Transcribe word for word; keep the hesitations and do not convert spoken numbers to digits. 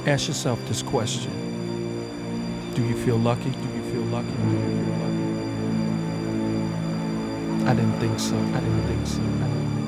Ask yourself this question. Do you feel lucky? Do you feel lucky? Do you feel lucky? I didn't think so. I didn't think so. I didn't think so.